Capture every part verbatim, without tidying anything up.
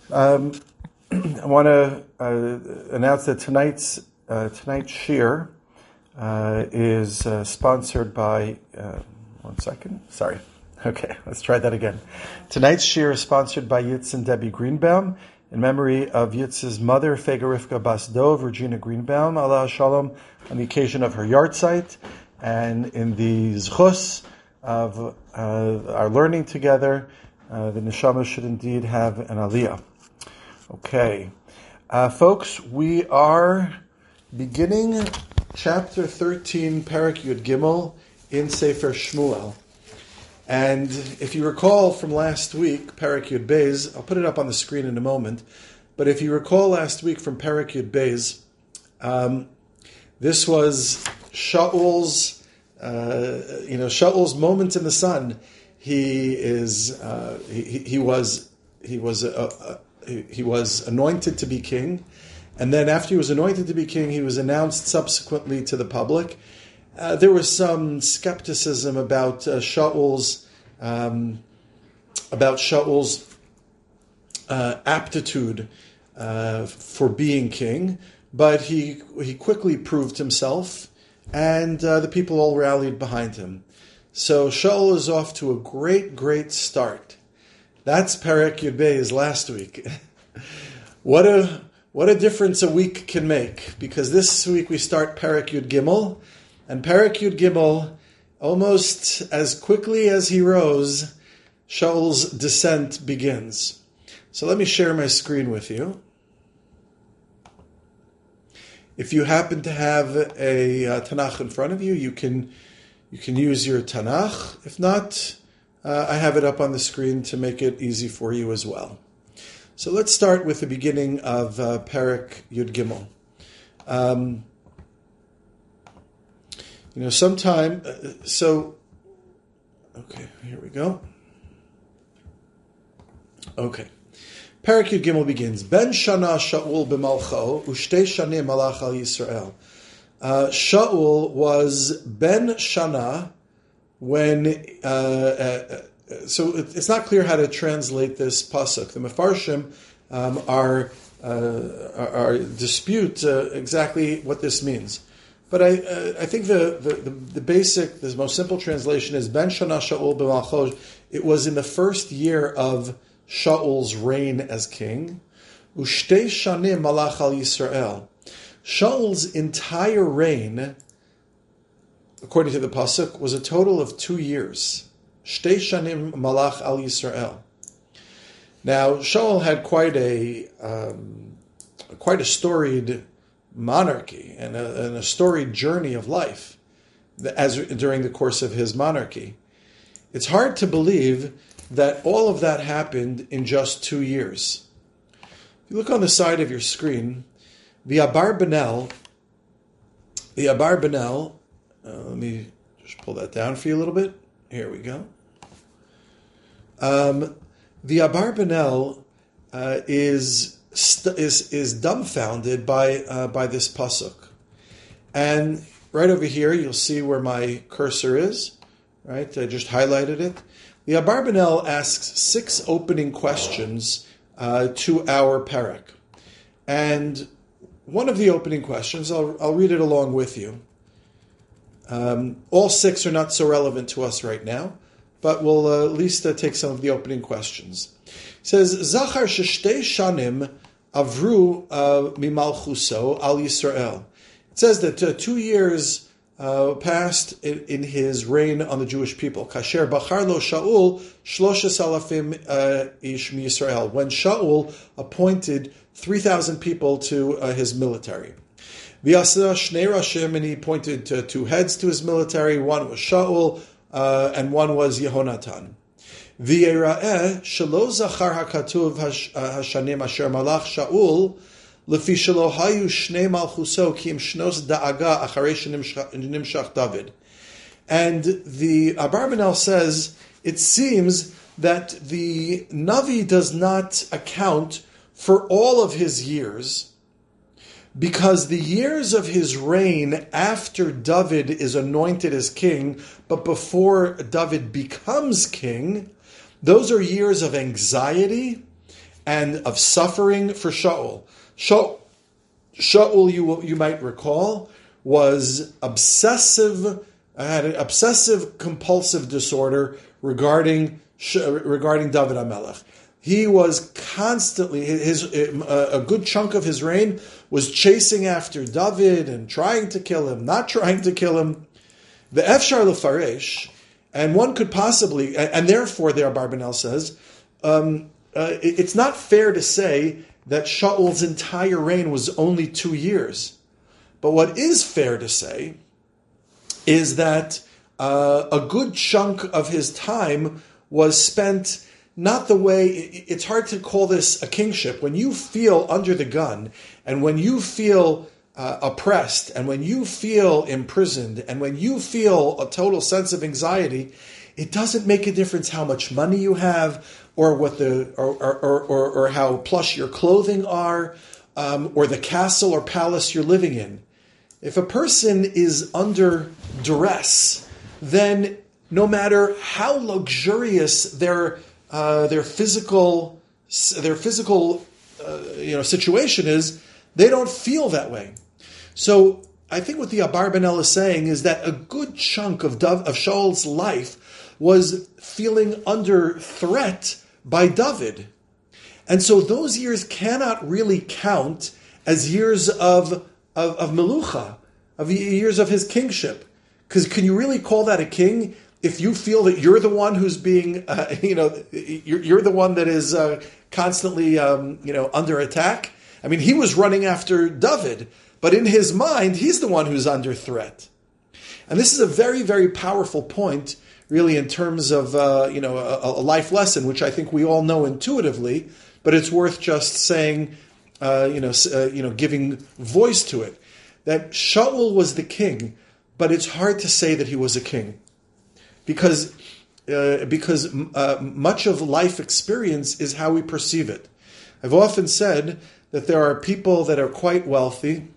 Um, I want to uh, announce that tonight's uh, tonight's shir uh, is uh, sponsored by. Uh, one second, sorry. Okay, let's try that again. Tonight's shir is sponsored by Yitz and Debbie Greenbaum in memory of Yitz's mother, Fega Rivka Bas Dov, Regina Greenbaum, Allah Shalom, on the occasion of her yahrzeit, and in the zchus of uh, our learning together, uh, the neshama should indeed have an aliyah. Okay, uh, folks, we are beginning chapter thirteen, Perek Yud Gimel in Sefer Shmuel. And if you recall from last week, Perek Yud Beis, I'll put it up on the screen in a moment, but if you recall last week from Perek Yud Beis, um, this was Shaul's, uh, you know, Shaul's moment in the sun. He is, uh, he, he was, he was a, a He was anointed to be king, and then after he was anointed to be king, he was announced subsequently to the public. Uh, there was some skepticism about uh, Shaul's um, about Shaul's uh, aptitude uh, for being king, but he he quickly proved himself, and uh, the people all rallied behind him. So Shaul is off to a great, great start. That's Perek Yud Beis last week. What a what a difference a week can make, because this week we start Perek Yud Gimel, and Perek Yud Gimel, almost as quickly as he rose, Shaul's descent begins. So let me share my screen with you. If you happen to have a uh, Tanakh in front of you, you can you can use your Tanakh. If not, Uh, I have it up on the screen to make it easy for you as well. So let's start with the beginning of uh, Perek Yud Gimel. Um, you know, sometime, uh, so, okay, here we go. Okay. Perek Yud Gimel begins, Ben Shana Shaul b'malcho, u'shtei shanim malach al Yisrael. Uh, Shaul was Ben Shana, when, uh, uh, so it, it's not clear how to translate this pasuk. The Mefarshim um, are, uh, are, are dispute uh, exactly what this means. But I uh, I think the, the, the, the basic, the most simple translation is Ben Shana Shaul b'malcho. It was in the first year of Shaul's reign as king. U'shtei shanim malach al Yisrael. Shaul's entire reign, according to the pasuk, was a total of two years. Shtei shanim malach al Yisrael. Now, Shaul had quite a um, quite a storied monarchy and a, and a storied journey of life as during the course of his monarchy. It's hard to believe that all of that happened in just two years. If you look on the side of your screen, the Abarbanel, the Abarbanel. Uh, let me just pull that down for you a little bit. Here we go. Um, the Abarbanel uh, is st- is is dumbfounded by uh, by this pasuk, and right over here you'll see where my cursor is. Right, I just highlighted it. The Abarbanel asks six opening questions uh, to our perek, and one of the opening questions, I'll I'll read it along with you. Um, all six are not so relevant to us right now, but we'll uh, at least uh, take some of the opening questions. It says, Zachar sheshtei shanim avru mimalchuso al Yisrael. It says that uh, two years uh, passed in, in his reign on the Jewish people. Kasher bachar lo Shaul shloshes alafim ish mi Yisrael. When Shaul appointed three thousand people to uh, his military. V'yaseh shnei rashim, and he appointed to two heads to his military. One was Shaul, uh, and one was Yehonatan. V'yera'eh shelo zachar hakatuv hashanim asher malach Shaul lefi shelo hayu shnei malchuso ki im shnos da'aga acharei shenimshach David. And the Abarbanel says it seems that the Navi does not account for all of his years, because the years of his reign after David is anointed as king, but before David becomes king, those are years of anxiety and of suffering for Shaul. Shaul, Shaul you, you might recall, was obsessive, had an obsessive compulsive disorder regarding regarding David HaMelech. He was constantly, his a good chunk of his reign was chasing after David and trying to kill him, not trying to kill him. The Efshar Lefaresh, and one could possibly, and therefore, there Abarbanel says, um, uh, it's not fair to say that Shaul's entire reign was only two years. But what is fair to say is that uh, a good chunk of his time was spent not the way, it's hard to call this a kingship. When you feel under the gun, and when you feel uh, oppressed, and when you feel imprisoned, and when you feel a total sense of anxiety, it doesn't make a difference how much money you have, or what the, or or or, or how plush your clothing are, um, or the castle or palace you're living in. If a person is under duress, then no matter how luxurious their uh, their physical their physical uh, you know situation is, they don't feel that way. So I think what the Abarbanel is saying is that a good chunk of Dav, of Shaul's life was feeling under threat by David, and so those years cannot really count as years of of, of melucha, of years of his kingship. Because can you really call that a king if you feel that you're the one who's being, uh, you know, you're, you're the one that is uh, constantly, um, you know, under attack? I mean, he was running after David, but in his mind, he's the one who's under threat. And this is a very, very powerful point, really, in terms of, uh, you know, a, a life lesson, which I think we all know intuitively, but it's worth just saying, uh, you know, uh, you know, giving voice to it. That Shaul was the king, but it's hard to say that he was a king, because uh, because uh, much of life experience is how we perceive it. I've often said that there are people that are quite wealthy,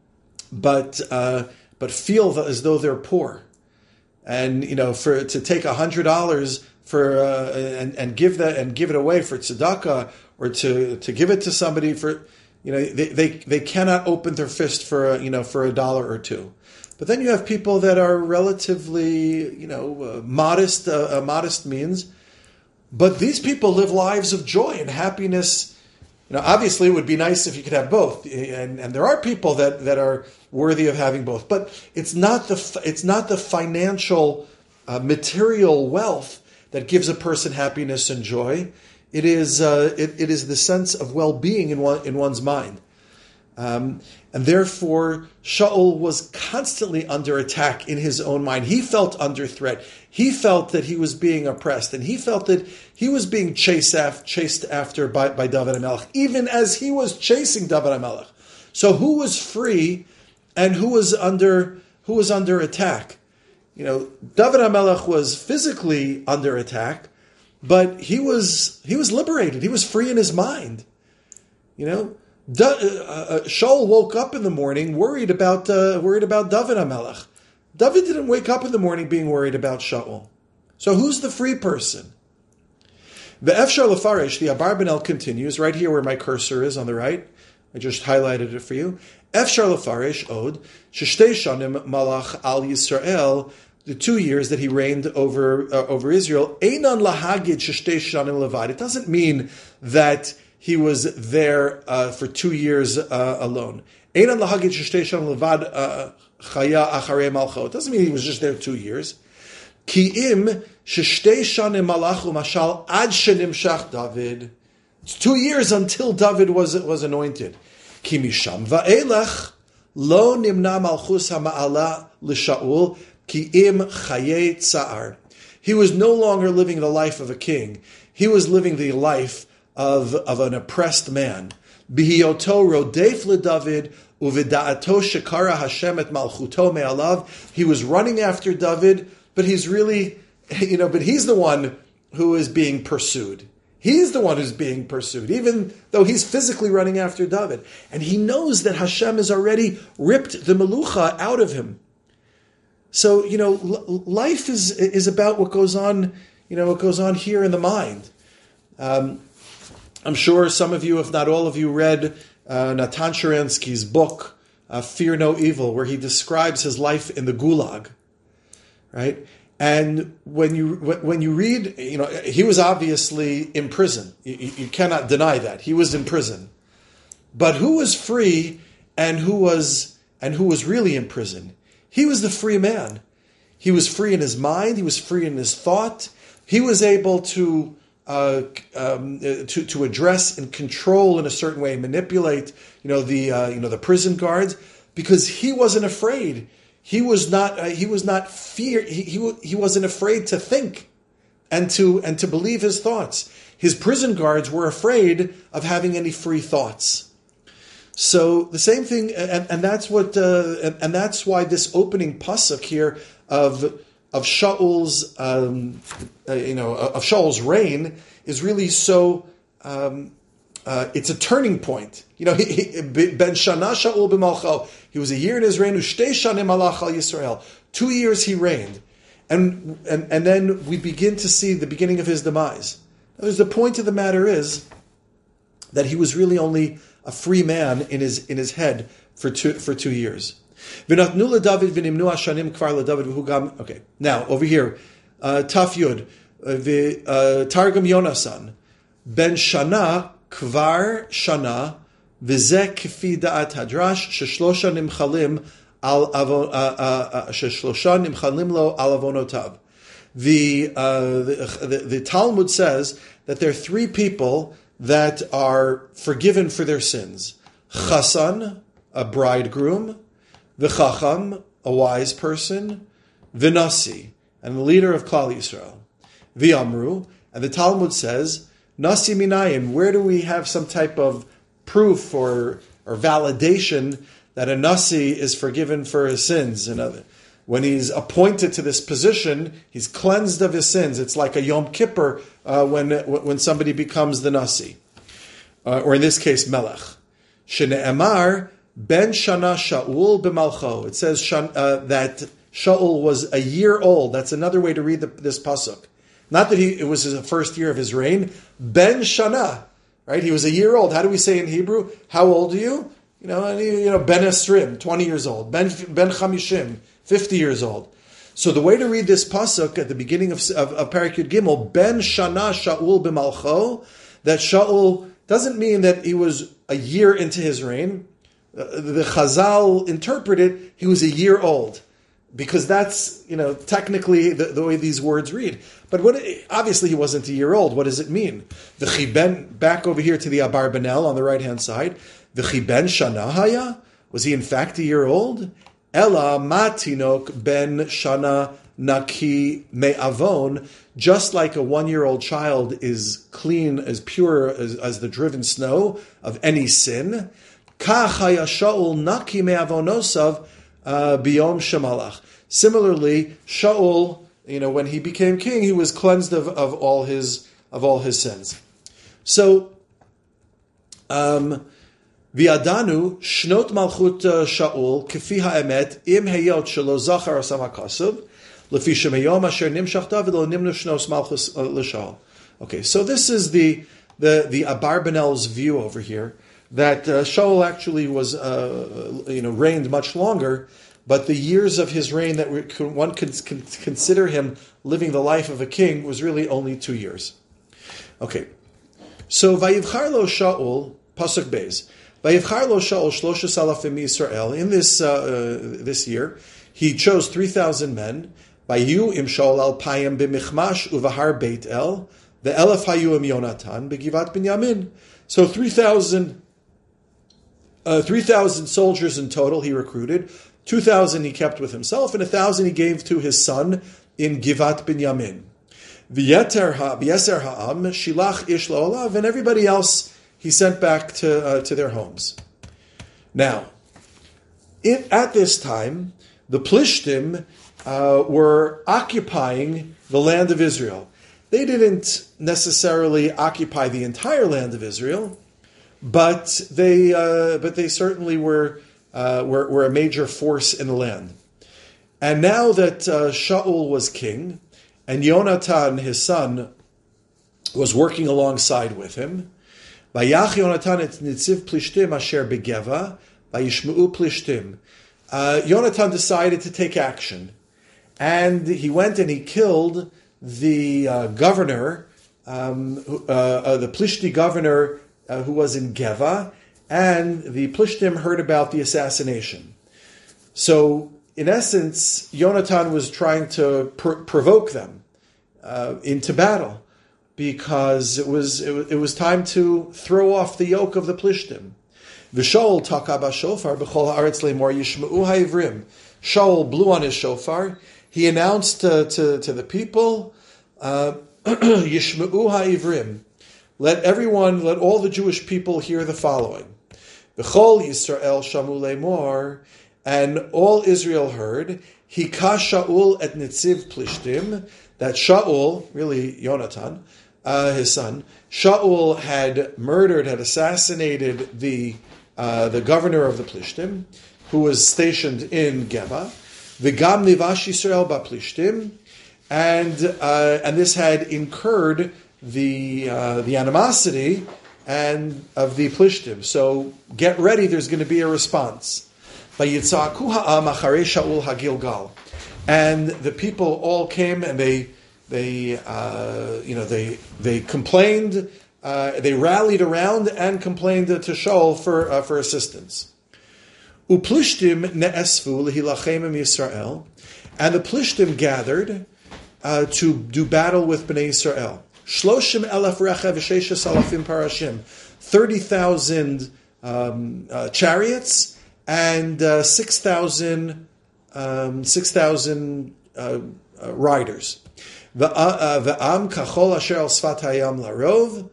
but uh, but feel as though they're poor, and you know, for to take a hundred dollars for uh, and and give that and give it away for tzedakah, or to to give it to somebody for, you know, they they, they cannot open their fist for a, you know for a dollar or two. But then you have people that are relatively, you know, uh, modest, uh, uh, modest means. But these people live lives of joy and happiness. You know, obviously, it would be nice if you could have both, and and there are people that, that are worthy of having both. But it's not the it's not the financial, uh, material wealth that gives a person happiness and joy. It is uh, it, it is the sense of well-being in one in one's mind. Um, and therefore, Shaul was constantly under attack in his own mind. He felt under threat. He felt that he was being oppressed, and he felt that he was being chased after, chased after by, by David HaMelech, even as he was chasing David HaMelech. So, who was free, and who was under who was under attack? You know, David HaMelech was physically under attack, but he was he was liberated. He was free in his mind. You know. Da, uh, Shaul woke up in the morning worried about uh, worried about David HaMelech. David didn't wake up in the morning being worried about Shaul. So who's the free person? The Efshar Lefaresh, the Abarbanel continues, right here where my cursor is on the right. I just highlighted it for you. Efshar Lefaresh od, Shishtei Shanim Malach al Yisrael, the two years that he reigned over uh, over Israel. Einan lahagid Shishtei Shanim levad. It doesn't mean that he was there uh, for two years uh, alone. It doesn't mean he was just there two years. It's two years until David was was anointed. He was no longer living the life of a king. He was living the life Of, of an oppressed man. Bihiyoto rodef leDavid uvida'ato shekara Hashem et malchuto me'alav. He was running after David, but he's really, you know, but he's the one who is being pursued. He's the one who's being pursued, even though he's physically running after David. And he knows that Hashem has already ripped the melucha out of him. So, you know, life is is about what goes on, you know, what goes on here in the mind. Um, I'm sure some of you, if not all of you, read uh, Natan Sharansky's book, uh, Fear No Evil, where he describes his life in the Gulag, right? And when you when you read, you know, he was obviously in prison. You, you cannot deny that he was in prison. But who was free and who was and who was really in prison? He was the free man. He was free in his mind. He was free in his thought. He was able to uh, um, to to address and control in a certain way, manipulate, you know, the uh, you know the prison guards, because he wasn't afraid. He was not. Uh, he was not fear. He, he he wasn't afraid to think, and to and to believe his thoughts. His prison guards were afraid of having any free thoughts. So the same thing, and, and that's what, uh, and, and that's why this opening pasuk here of of Shaul's, um, uh, you know, of Shaul's reign is really so. Um, Uh, it's a turning point. You know, he, he, Ben Shana Shaul b'malcho. He was a year in his reign. Ushtei shanim malach al Yisrael. Two years he reigned, and and and then we begin to see the beginning of his demise. Now, the point of the matter is that he was really only a free man in his in his head for two for two years. V'natnu leDavid v'nimnu hashanim kvar leDavid v'hugam. Okay, now over here, uh, Taf Yud, the uh, Targum Yonasan, Ben Shana. Kvar shana v'zeh k'fi da'at hadrash sheshlosha nimchalim al avon sheshlosha nimchalim lo al avonotav. The, uh, the, the the Talmud says that there are three people that are forgiven for their sins: chasan, a bridegroom; v'chacham, a wise person; v'nasi, and the leader of Klal Yisrael. V'amru, and the Talmud says, Nasi minayin, where do we have some type of proof or or validation that a Nasi is forgiven for his sins? And other, when he's appointed to this position, he's cleansed of his sins. It's like a Yom Kippur uh, when when somebody becomes the Nasi, uh, or in this case, Melech. Shene'emar ben shana Shaul b'malcho. It says uh, that Shaul was a year old. That's another way to read the, this pasuk. Not that he it was the first year of his reign. Ben Shana, right? He was a year old. How do we say in Hebrew? How old are you? You know, you know, Ben Esrim, twenty years old. Ben Ben Chamishim, fifty years old. So the way to read this pasuk at the beginning of of, of Parak Yud Gimel, Ben Shana Shaul b'malcho, that Shaul doesn't mean that he was a year into his reign. Uh, the Chazal interpreted he was a year old. Because that's, you know, technically the, the way these words read. But what, obviously he wasn't a year old. What does it mean? The chiben, back over here to the Abarbanel on the right-hand side. The chiben shana haya? Was he in fact a year old? Ela matinok ben shana naki me'avon. Just like a one-year-old child is clean, as pure as, as the driven snow of any sin. Kach haya Shaul naki me'avonosav. Uh, Biyom Shemalach. Similarly, Shaul, you know, when he became king, he was cleansed of, of all his of all his sins. So, um, V'adanu shnot malchut Shaul kefi ha'emet im heyot shelo zachar asam hakasav lefi shemeyom asher nimshach David lo nimnu shnos malchus l'Shaul. Okay, so this is the the the Abarbanel's view over here. That uh, Shaul actually was, uh, you know, reigned much longer, but the years of his reign that we, one could consider him living the life of a king was really only two years. Okay, so Vayivchar lo Shaul pasuk beis Vayivchar lo Shaul shloshes alafim Yisrael. In this uh, uh, this year, he chose three thousand men. Vayu im Shaul al payim b'michmash uvahar Beit El the elef hayu im Yonatan begivat Binyamin. So three thousand. Uh, three thousand soldiers in total he recruited. two thousand he kept with himself, and one thousand he gave to his son in Givat Binyamin. V'yeter ha'am shilach ish la'olav, and everybody else he sent back to uh, to their homes. Now, it, at this time, the Plishtim uh, were occupying the land of Israel. They didn't necessarily occupy the entire land of Israel, but they uh, but they certainly were, uh, were were a major force in the land. And now that uh, Shaul was king, and Yonatan, his son, was working alongside with him, Vayach Yonatan et nitziv plishtim asher begeva, vayishmeu plishtim. Uh, Yonatan decided to take action, and he went and he killed the uh, governor, um, uh, uh, the Plishti governor uh, who was in Geva, and the Plishtim heard about the assassination. So, in essence, Yonatan was trying to pr- provoke them uh, into battle, because it was, it was it was time to throw off the yoke of the Plishtim. V'Shaul taka b'shofar b'chol haaretz le'mor yishmeu ha'ivrim. Shaul blew on his shofar. He announced uh, to, to the people, uh, Yishmeu ha'ivrim. Let everyone, let all the Jewish people hear the following. V'chol Yisrael shamu le'mor, and all Israel heard, Hika Shaul et nitziv plishtim, that Shaul, really Yonatan, uh, his son, Shaul had murdered, had assassinated the uh, the governor of the Plishtim, who was stationed in Geba. V'gam nivash Yisrael ba'plishtim, and uh, and this had incurred the uh, the animosity and of the Plishtim. So get ready. There's going to be a response. Vayitzaku ha'am acharei Shaul ha'gilgal, and the people all came and they they uh, you know they they complained. Uh, they rallied around and complained to Shaul for uh, for assistance. Uplishtim ne'esfu lehilachem Yisrael, and the Plishtim gathered uh, to do battle with Bnei Yisrael. Shloshim elef rechev v'sheshes alafim parashim, thirty thousand um, uh, chariots and uh, six thousand um, six thousand uh, uh, riders. V'am kachol asher al sfat hayam larov,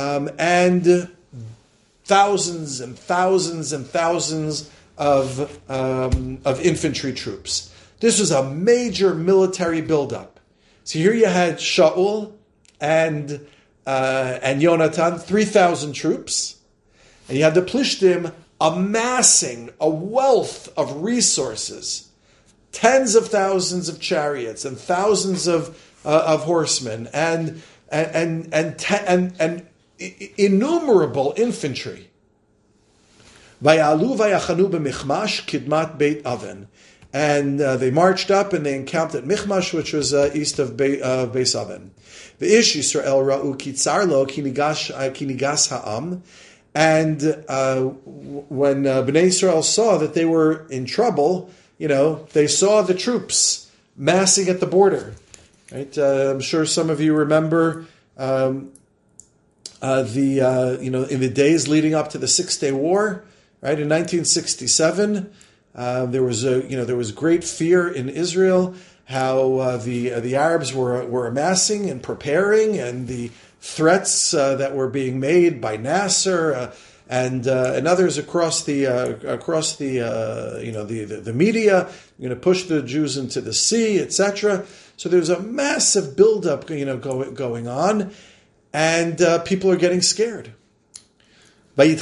and thousands and thousands and thousands of um, of infantry troops. This was a major military buildup. So here you had Shaul and uh, and Yonatan, three thousand troops, and you had the Plishtim amassing a wealth of resources, tens of thousands of chariots and thousands of uh, of horsemen, and and and and, te- and, and innumerable infantry. Vayalu vayachanu b'Michmash kidmat Beit Aven, and uh, they marched up and they encamped at Michmash, which was uh, east of Be- uh, Beis Aven. The Ish Yisrael ra'u kitzar lo kinigas kinigas ha'am, and uh, when uh, Bnei Yisrael saw that they were in trouble, you know, they saw the troops massing at the border. Right? Uh, I'm sure some of you remember. Um, Uh, the uh, you know in the days leading up to the Six Day War, right in nineteen sixty-seven, uh, there was a you know there was great fear in Israel how uh, the uh, the Arabs were were amassing and preparing, and the threats uh, that were being made by Nasser uh, and uh, and others across the uh, across the uh, you know the, the the media, you're going to push the Jews into the sea, et cetera. So there's a massive buildup you know go, going on. And uh, people are getting scared. And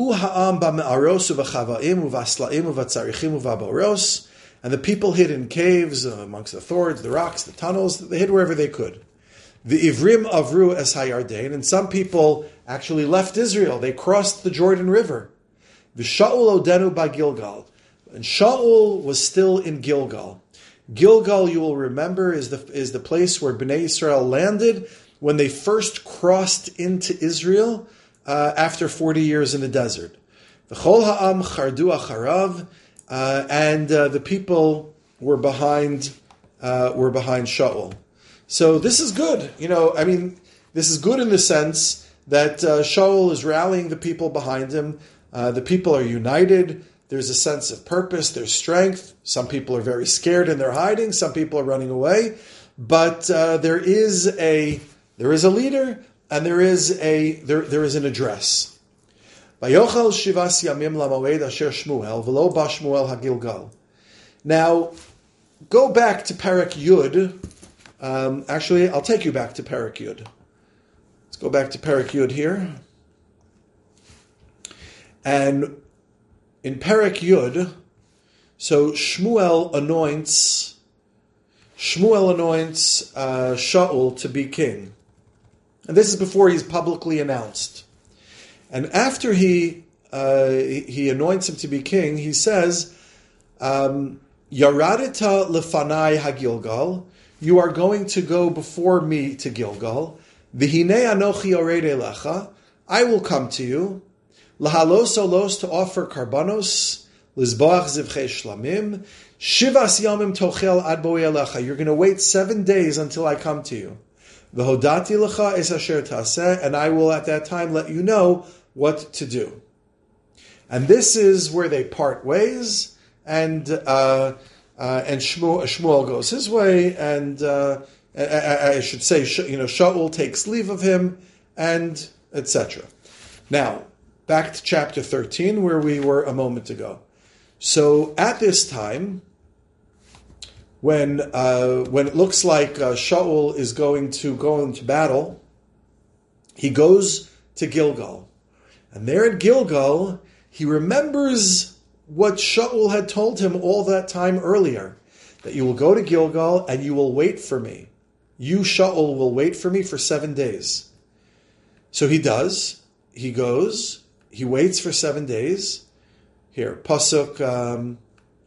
the people hid in caves, uh, amongst the thorns, the rocks, the tunnels. They hid wherever they could. The Ivrim avru es hayarden, and some people actually left Israel. They crossed the Jordan River. The Shaul odenu ba Gilgal, and Shaul was still in Gilgal. Gilgal, you will remember, is the is the place where Bnei Yisrael landed when they first crossed into Israel uh, after forty years in the desert. V'chol ha'am chardu acharav, uh, and uh, the people were behind uh, were behind Shaul. So this is good. You know, I mean, this is good in the sense that uh, Shaul is rallying the people behind him. Uh, the people are united. There's a sense of purpose. There's strength. Some people are very scared and they're hiding. Some people are running away. But uh, there is a There is a leader, and there is a there, there is an address. Vayochel shivas yamim lamoed asher Shmuel v'lo ba Shmuel hagilgal. Now, go back to Perek Yud. Um, actually, I'll take you back to Perek Yud. Let's go back to Perek Yud here. And in Perek Yud, so Shmuel anoints Shmuel anoints uh, Shaul to be king. And this is before he's publicly announced. And after he uh, he anoints him to be king, he says, um, Yaradita lefanai hagilgal, you are going to go before me to Gilgal. V'hinei anochi ored elecha, I will come to you. Lahalos olos, to offer karbanos, lizboach zivchei shlamim, shivas yamim tochel ad boi elecha, you're going to wait seven days until I come to you. V'hodati lecha es asher taseh, and I will at that time let you know what to do. And this is where they part ways, and uh, uh, and Shmuel, Shmuel goes his way, and uh, I, I should say, you know, Shaul takes leave of him, and et cetera. Now, back to chapter thirteen, where we were a moment ago. So at this time, when uh, when it looks like uh, Shaul is going to go into battle, he goes to Gilgal. And there at Gilgal, he remembers what Shaul had told him all that time earlier, that you will go to Gilgal and you will wait for me. You, Shaul, will wait for me for seven days. So he does. He goes. He waits for seven days. Here, Pasuk, um,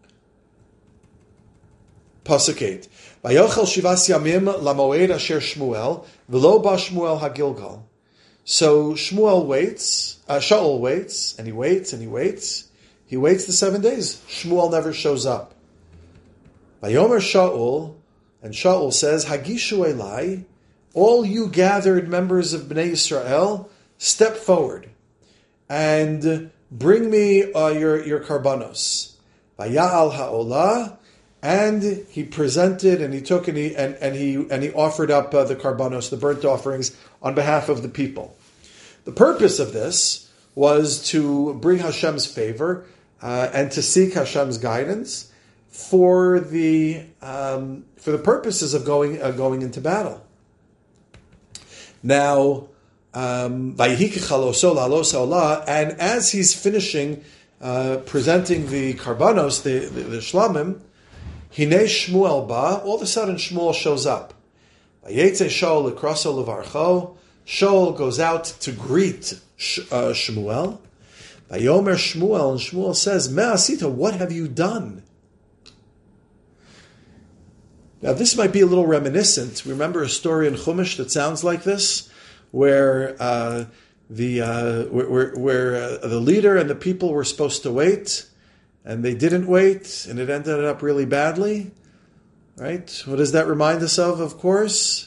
Pasuk eight. Vayochel shivas yamim lamoed asher Shmuel, v'lo ba Shmuel hagilgal. So Shmuel waits, uh, Shaul waits, and he waits, and he waits. He waits the seven days. Shmuel never shows up. Vayomer Shaul, and Shaul says, Hagishu Elai, all you gathered members of Bnei Yisrael, step forward and bring me uh, your, your karbanos. Vaya'al ha'olah, and he presented and he took and he and, and he and he offered up uh, the karbanos, the burnt offerings, on behalf of the people. The purpose of this was to bring Hashem's favor uh, and to seek Hashem's guidance for the um, for the purposes of going uh, going into battle. Now, um, and as he's finishing uh, presenting the karbanos, the the, the shlamim, Hinei Shmuel ba, all of a sudden Shmuel shows up. Vayetze Shaul l'kraso levarcho, Shaul goes out to greet uh, Shmuel. Vayomer Shmuel, and Shmuel says, Me'asita, what have you done? Now this might be a little reminiscent. Remember a story in Chumash that sounds like this, where uh, the uh, where, where uh, the leader and the people were supposed to wait, and they didn't wait, and it ended up really badly. Right? What does that remind us of, of course?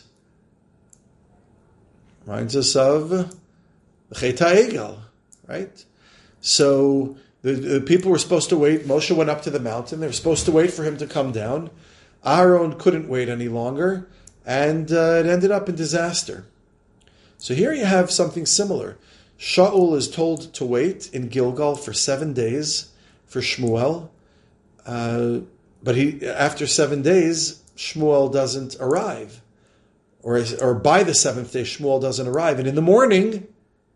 Reminds us of the Chet HaEgel, right? So the, the people were supposed to wait. Moshe went up to the mountain. They were supposed to wait for him to come down. Aaron couldn't wait any longer, and uh, it ended up in disaster. So here you have something similar. Shaul is told to wait in Gilgal for seven days for Shmuel, uh, but he after seven days, Shmuel doesn't arrive. Or, or by the seventh day, Shmuel doesn't arrive. And in the morning,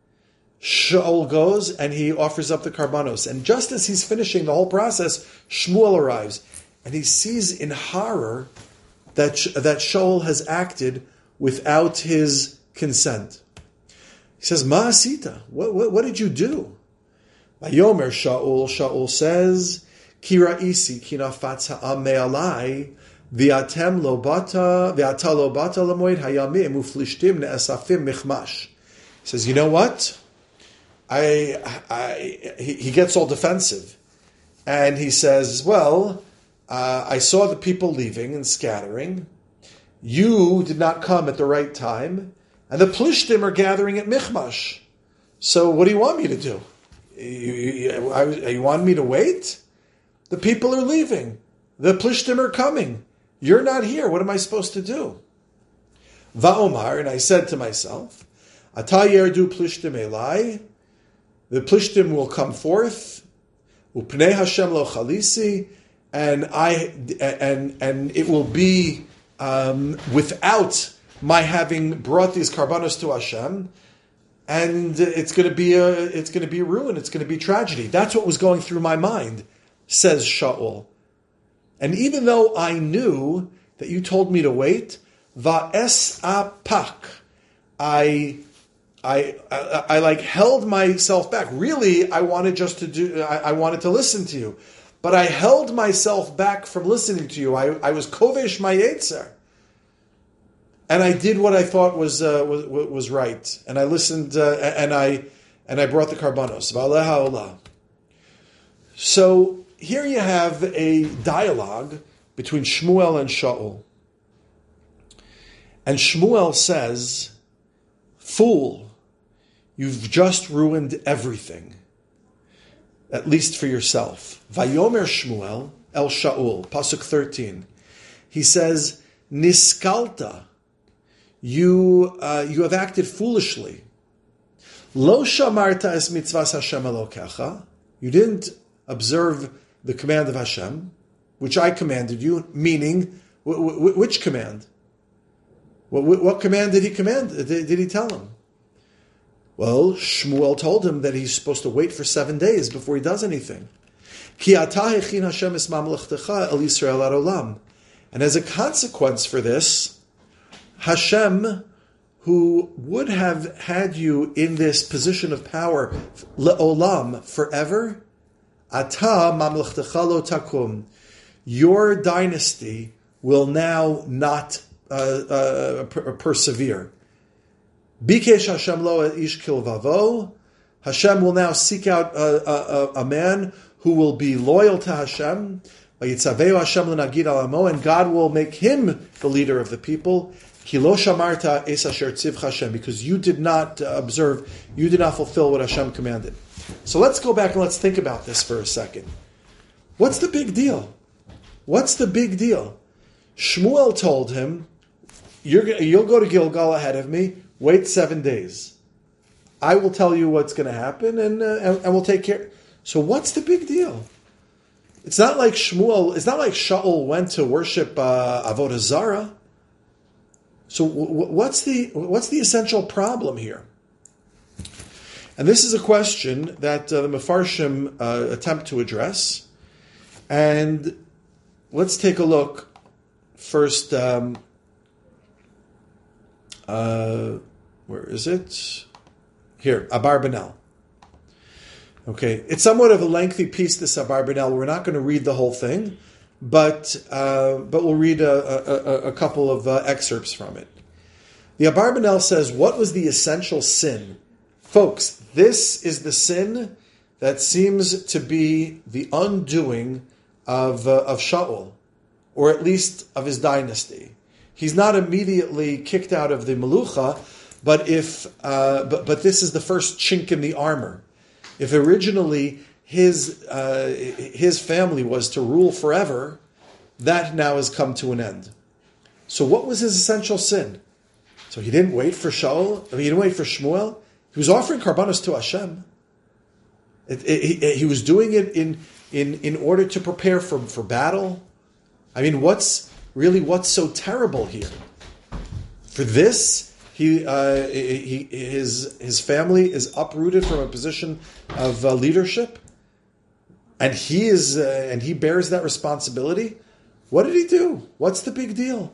Shaul goes and he offers up the karbanos. And just as he's finishing the whole process, Shmuel arrives. And he sees in horror that, that Shaul has acted without his consent. He says, Ma'asita, what, what, what did you do? Vayomer Shaul, Shaul says, Kira isi kinafat ha'am me'alai, V'atem lo bata, v'ata lo bata l'moed hayamim uflishtim ne'asafim michmash. He says, you know what? I, I, he, he gets all defensive. And he says, well, uh, I saw the people leaving and scattering. You did not come at the right time. And the Plishtim are gathering at Michmash. So what do you want me to do? You, you, you want me to wait? The people are leaving. The Plishtim are coming. You're not here. What am I supposed to do? Va'omar, and I said to myself, Ata yerdu plishtim elai, the plishtim will come forth, upnei Hashem lo chalisi, and I and and it will be um, without my having brought these karbanos to Hashem, and it's going to be a it's going to be a ruin. It's going to be tragedy. That's what was going through my mind, says Shaul. And even though I knew that you told me to wait, va'es apak, I, I, I, I like held myself back. Really, I wanted just to do, I, I wanted to listen to you. But I held myself back from listening to you. I, I was kovesh my yetzer. And I did what I thought was uh, was, was right. And I listened, uh, and I and I brought the karbanos. V'aleha olah. So here you have a dialogue between Shmuel and Shaul. And Shmuel says, "Fool, you've just ruined everything, at least for yourself." Vayomer Shmuel el Shaul, pasuk thirteen. He says, "Niskalta, you uh, you have acted foolishly. Lo shamarta es mitzvas Hashem Elokecha. You didn't observe the command of Hashem, which I commanded you." Meaning, w- w- which command? What, what command did he command? Did, did he tell him? Well, Shmuel told him that he's supposed to wait for seven days before he does anything. Ki atah hechin Hashem es mamlechtecha el Yisrael ad olam. And as a consequence for this, Hashem, who would have had you in this position of power le'olam, forever, atah mamlechtecha lo takum. Your dynasty will now not uh, uh, per- persevere. Bikesh Hashem lo ish kilvavo. Hashem will now seek out a, a, a man who will be loyal to Hashem. Vayitzaveu Hashem l'nagid alamo, and God will make him the leader of the people. Ki lo shamarta es asher tzivcha Hashem, because you did not observe, you did not fulfill what Hashem commanded. So let's go back and let's think about this for a second. What's the big deal? What's the big deal? Shmuel told him, You're, you'll go to Gilgal ahead of me. Wait seven days. I will tell you what's going to happen, and, uh, and and we'll take care. So what's the big deal? It's not like Shmuel. It's not like Shaul went to worship uh, Avodah Zarah. So w- what's the what's the essential problem here? And this is a question that uh, the Mefarshim uh, attempt to address. And let's take a look first. Um, uh, where is it? Here, Abarbanel. Okay, it's somewhat of a lengthy piece, this Abarbanel. We're not going to read the whole thing, but uh, but we'll read a, a, a couple of uh, excerpts from it. The Abarbanel says, what was the essential sin? Folks, this is the sin that seems to be the undoing of uh, of Shaul, or at least of his dynasty. He's not immediately kicked out of the Melucha, but if uh, but but this is the first chink in the armor. If originally his uh, his family was to rule forever, that now has come to an end. So what was his essential sin? So he didn't wait for Shaul. I mean, he didn't wait for Shmuel. He was offering karbanos to Hashem. It, it, it, he was doing it in in in order to prepare for, for battle. I mean, what's really what's so terrible here? For this, he, uh, he his his family is uprooted from a position of uh, leadership, and he is uh, and he bears that responsibility. What did he do? What's the big deal?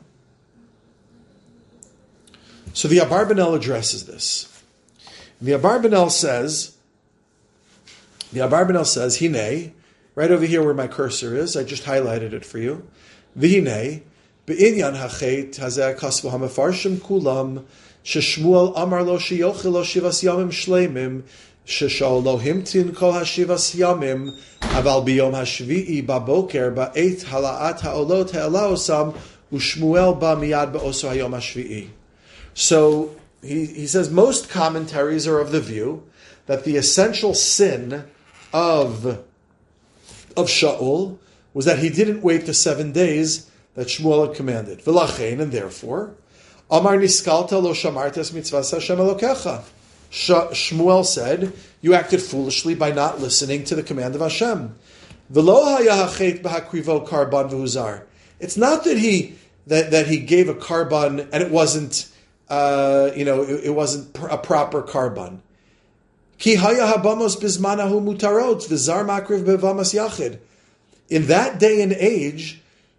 So the Abarbanel addresses this. The Abarbanel says, the Abarbanel says, Hine, right over here where my cursor is, I just highlighted it for you. V'hine, be'inyan hachet hazeh kasvu hamafarshim kulam, sheshmuel amar lo sheyochel lo shivas yamim shleimim, sheshal lo himtin kol hashivas yamim, aval biyom hashvi'i baboker ba'et hala'at ha'olot ha'elaosam, u'shmuel ba miyad ba'oso hayom hashvi'i. So he, he says most commentaries are of the view that the essential sin of, of Shaul was that he didn't wait the seven days that Shmuel had commanded. V'lachein, and therefore, Amar niskalta lo shamartas mitzvahs Hashem Elokecha. Shmuel said, you acted foolishly by not listening to the command of Hashem. V'lo haya hachet b'hakrivo karban v'huzar. It's not that he that, that he gave a karban and it wasn't Uh, you know, it, it wasn't pr- a proper karban. Ki haya habamos bizmanahu mutarot v'zar makriv bevamas yachid. In that day and age,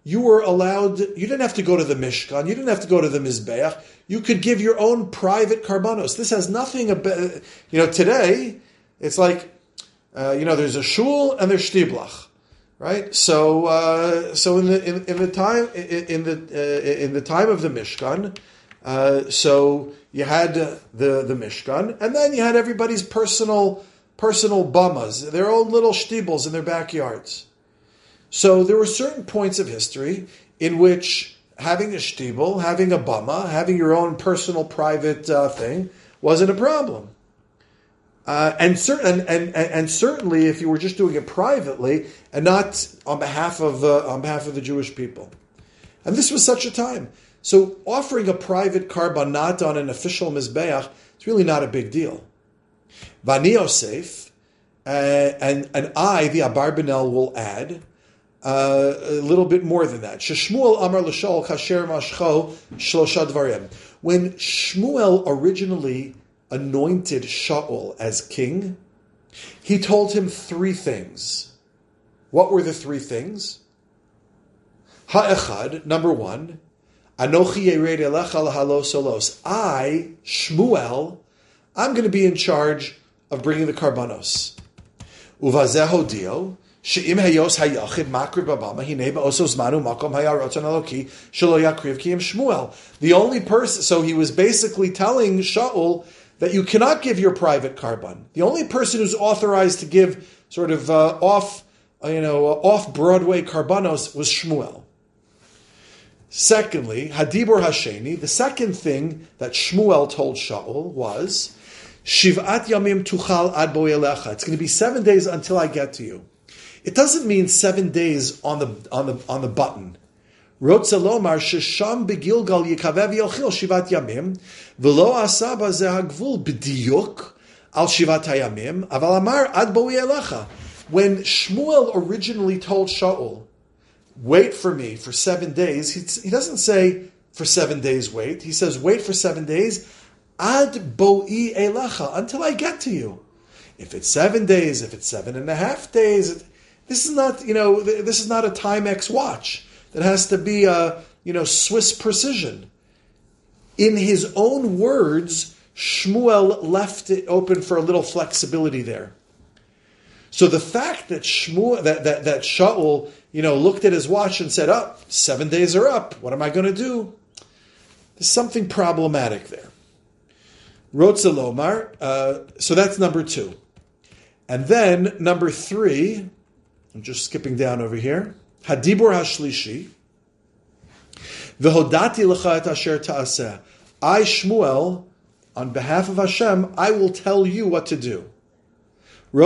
you were allowed, you didn't have to go to the Mishkan, you didn't have to go to the Mizbeach, you could give your own private karbanos. This has nothing about, you know, today, it's like, uh, you know, there's a shul and there's shtiblach, right? So, uh, so in the in, in the time in, in the uh, in the time of the Mishkan, uh, so you had the the Mishkan, and then you had everybody's personal personal bamas, their own little shtibels in their backyards. So there were certain points of history in which having a shtibel, having a bama, having your own personal private uh, thing wasn't a problem. Uh, and, cer- and, and, and certainly if you were just doing it privately and not on behalf of uh, on behalf of the Jewish people. And this was such a time. So offering a private karban not on an official mizbeach is really not a big deal. Vani Yosef, uh, and, and I, the Abarbanel, will add uh, a little bit more than that. Shmuel Amar L'Shaul Kasher Mashcho Shlosha Dvarim. When Shmuel originally anointed Shaul as king, he told him three things. What were the three things? Ha'echad, number one, Anochi Yered Elecha Lahalo Solos. I, Shmuel, I'm going to be in charge of bringing the karbanos. Uvazeh hodio, she'im hayos hayachid makriv babama hinei ba'osos manu makom hayarotzon aloki shelo yakriv ki im Shmuel. The only person, so he was basically telling Shaul that you cannot give your private karban. The only person who's authorized to give sort of uh, off, uh, you know, uh, off Broadway karbanos was Shmuel. Secondly, Hadibur Hasheni, the second thing that Shmuel told Shaul was, Shiv'at Yamim Tuchal Ad Bo Yelecha. It's going to be seven days until I get to you. It doesn't mean seven days on the on the on the button. Rotza Lomar Shesham Begilgal Yikavev Yochil Shivat Yamim V'lo Asaba Zehagvul B'diyuk Al Shivat Hayamim Aval Amar Ad Bo Yelecha. When Shmuel originally told Shaul, wait for me for seven days, he, he doesn't say for seven days wait. He says wait for seven days, ad bo'i elecha, until I get to you. If it's seven days, if it's seven and a half days, this is not, you know, this is not a Timex watch that has to be a, you know, Swiss precision. In his own words, Shmuel left it open for a little flexibility there. So the fact that Shmuel, that, that, that Shaul, you know, looked at his watch and said, oh, seven days are up. What am I going to do? There's something problematic there. Rotza Lomar. Uh, so that's number two. And then number three, I'm just skipping down over here. Hadibur Hashlishi. V'hodati l'cha et asher ta'aseh. I, Shmuel, on behalf of Hashem, I will tell you what to do. You,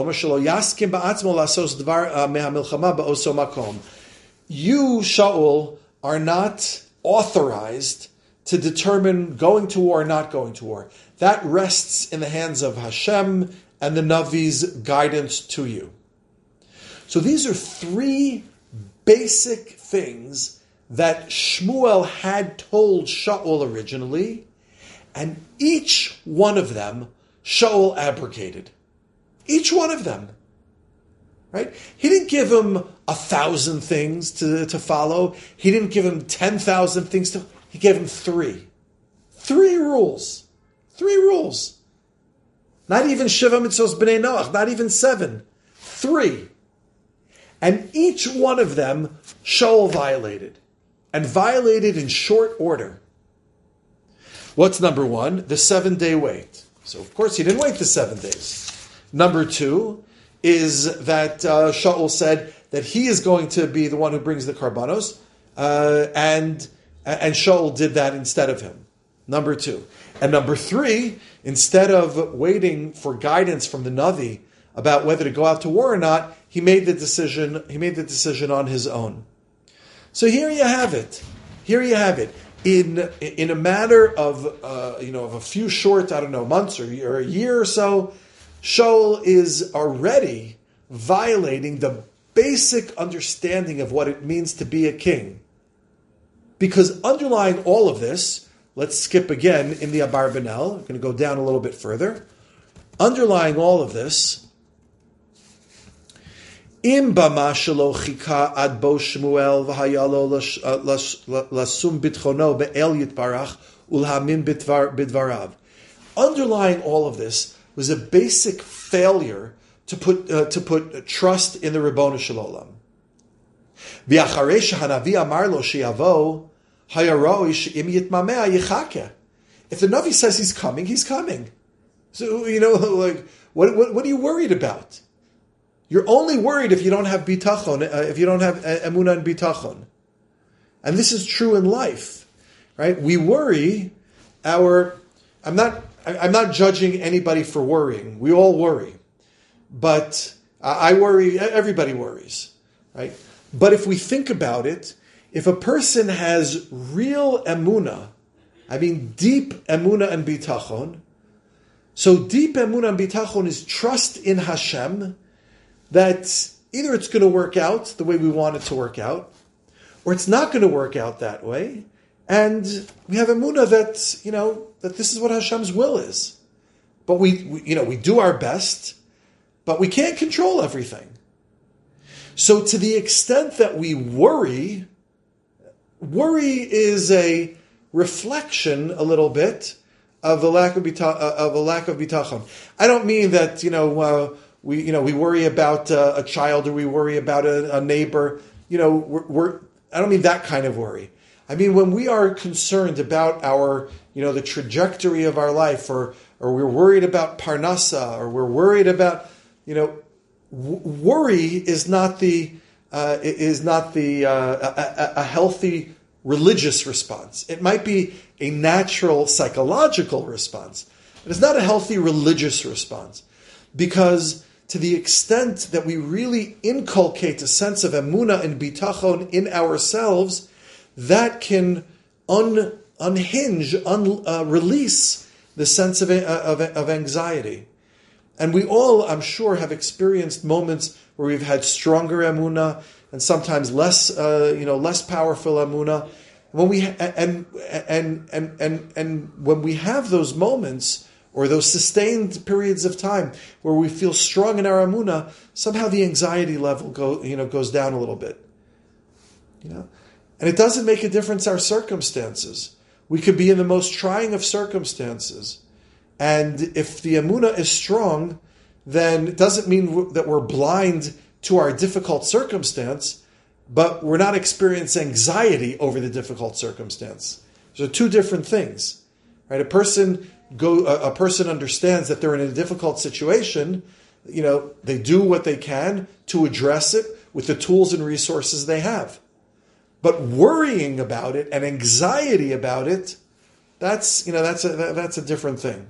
Shaul, are not authorized to determine going to war or not going to war. That rests in the hands of Hashem and the Navi's guidance to you. So these are three basic things that Shmuel had told Shaul originally, and each one of them Shaul abrogated. Each one of them, right? He didn't give him a thousand things to, to follow. He didn't give him ten thousand things to, he gave him three. Three rules. Three rules. Not even Shiva Mitzvos B'nai Noach, not even seven. Three. And each one of them Shaul violated. And violated in short order. What's number one? The seven day wait. So of course he didn't wait the seven days. Number two is that uh, Shaul said that he is going to be the one who brings the karbanos, uh, and and Shaul did that instead of him. Number two. And number three, instead of waiting for guidance from the Navi about whether to go out to war or not, he made the decision. He made the decision on his own. So here you have it. Here you have it. In in a matter of uh, you know of a few short, I don't know, months or, or a year or so, Shaul is already violating the basic understanding of what it means to be a king. Because underlying all of this, let's skip again in the Abarbanel, I'm going to go down a little bit further. Underlying all of this Im bama shelo chika ad bo Shmuel v'hayalo lasum bitchono be'el yitbarach ulhamin bidvarav. Underlying all of this was a basic failure to put uh, to put trust in the Ribono Shel Olam. V'acharei shehanavi amar lo sheyavo hayaroi she'im yitmameh yichakeh. If the Navi says he's coming, he's coming. So, you know, like, what, what, what are you worried about? You're only worried if you don't have bitachon, uh, if you don't have emunah and bitachon. And this is true in life, right? We worry our, I'm not, I'm not judging anybody for worrying. We all worry. But I worry, everybody worries, right? But if we think about it, if a person has real emunah, I mean deep emunah and bitachon, so deep emunah and bitachon is trust in Hashem that either it's going to work out the way we want it to work out, or it's not going to work out that way, and we have emunah that, you know, that this is what Hashem's will is. But we, we you know, we do our best, but we can't control everything. So to the extent that we worry, worry is a reflection a little bit of a lack of bita, of a lack of bitachon. I don't mean that, you know, uh, we you know we worry about uh, a child, or we worry about a, a neighbor. You know, we're, we're I don't mean that kind of worry. I mean when we are concerned about our, you know, the trajectory of our life, or or we're worried about parnasa, or we're worried about, you know, w- worry is not the uh, is not the uh, a, a healthy religious response. It might be a natural psychological response, but it's not a healthy religious response, because to the extent that we really inculcate a sense of emunah and bitachon in ourselves, that can un, unhinge, un, uh, release the sense of, of, of anxiety. And we all, I'm sure, have experienced moments where we've had stronger emunah and sometimes less, uh, you know, less powerful emunah. When we and and and and and when we have those moments, or those sustained periods of time where we feel strong in our emunah, somehow the anxiety level go, you know, goes down a little bit. You know, and it doesn't make a difference our circumstances. We could be in the most trying of circumstances, and if the emunah is strong, then it doesn't mean that we're blind to our difficult circumstance, but we're not experiencing anxiety over the difficult circumstance. Those are two different things, right? A person go, a, a person understands that they're in a difficult situation. You know, they do what they can to address it with the tools and resources they have. But worrying about it and anxiety about it, that's, you know, that's a that's a different thing.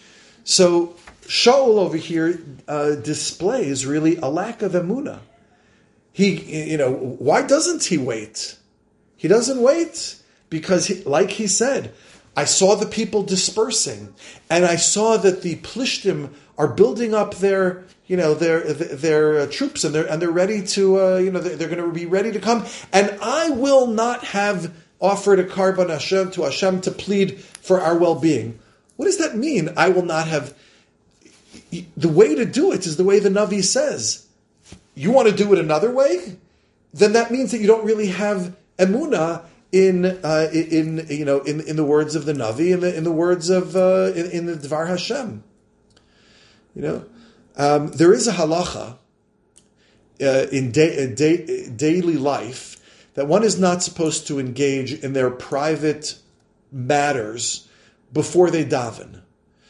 So Shaul over here uh, displays really a lack of emunah. He, you know, why doesn't he wait? He doesn't wait because, he, like he said, I saw the people dispersing, and I saw that the Plishtim are building up their, you know, their their, their uh, troops, and they're and they're ready to, uh, you know, they're, they're going to be ready to come, and I will not have offered a karban Hashem to Hashem to plead for our well-being. What does that mean? I will not have. The way to do it is the way the Navi says. You want to do it another way? Then that means that you don't really have emunah in uh, in you know in, in the words of the Navi, in the in the words of uh, in, in the Dvar Hashem. You know, um, there is a halacha uh, in da- da- daily life that one is not supposed to engage in their private matters before they daven.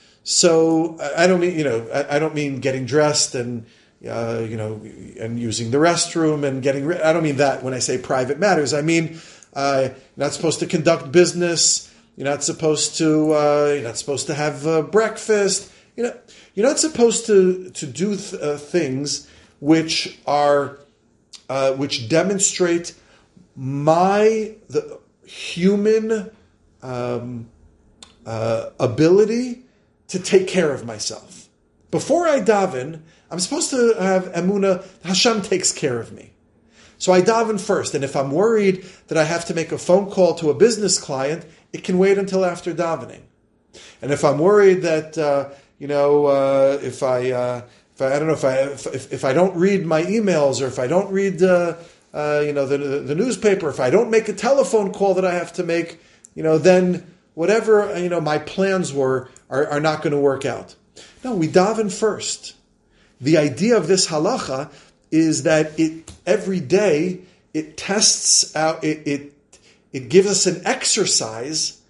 So I don't mean you know I, I don't mean getting dressed and. Uh, you know, and using the restroom and getting. Re- I don't mean that when I say private matters. I mean uh, you're not supposed to conduct business. You're not supposed to. Uh, you're not supposed to have uh, breakfast. You know, you're not supposed to to do th- uh, things which are uh, which demonstrate my the human um, uh, ability to take care of myself before I daven. I'm supposed to have emunah. Hashem takes care of me. So I daven first. And if I'm worried that I have to make a phone call to a business client, it can wait until after davening. And if I'm worried that, uh, you know, uh, if I uh, if I, I don't know if I if, if I don't read my emails, or if I don't read uh, uh, you know the, the the newspaper, if I don't make a telephone call that I have to make, you know, then whatever you know my plans were are, are not going to work out. No, we daven first. The idea of this halacha is that it every day it tests out it it, it gives us an exercise